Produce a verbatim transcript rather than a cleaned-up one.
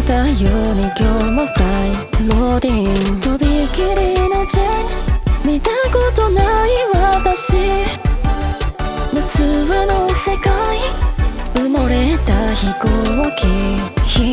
たように今日もフライローディング、とびきりのチェンジ、見たことない私、無数の世界、埋もれた飛行機、